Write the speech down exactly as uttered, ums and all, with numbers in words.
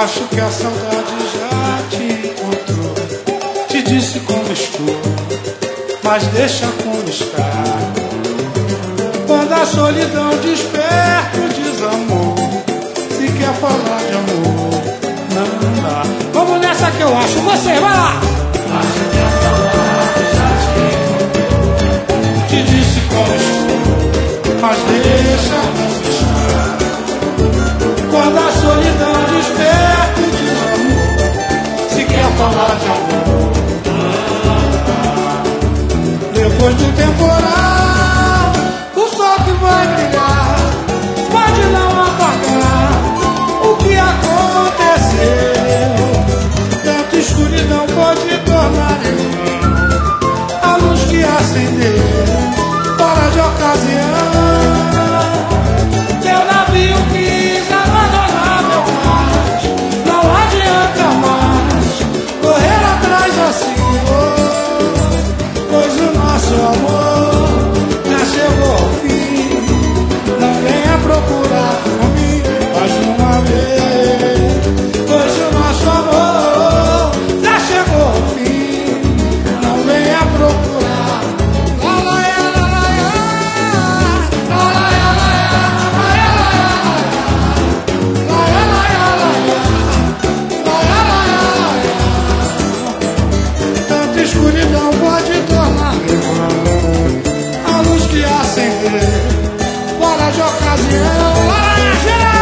Acho que a saudade já te encontrou. Te disse como estou, mas deixa como está. Quando a solidão desperta o desamor, se quer falar de amor, não dá. Vamos nessa que eu acho, você, vai lá! Acho que a saudade já te encontrou. Te disse como estou, mas deixa como está. Quando a solidão desperta o desamor, se quer falar de amor, depois do temporal, o sol que vai brilhar pode não apagar o que aconteceu. Tanta escuridão pode tornar em vão a luz que acendeu fora de ocasião. Teu navio quis abandonar meu mar, não adianta mais correr atrás assim, oh, pois o nosso amor já chegou ao fim. Não venha procurar por mim mais uma vez, pois o nosso amor já chegou ao fim. Não venha procurar. Lá, lá, lá, lá, lá, lá, lá, lá, lá, lá. Tanta escuridão pode tornar irmão a luz que acender fora de ocasião. Laranjeira!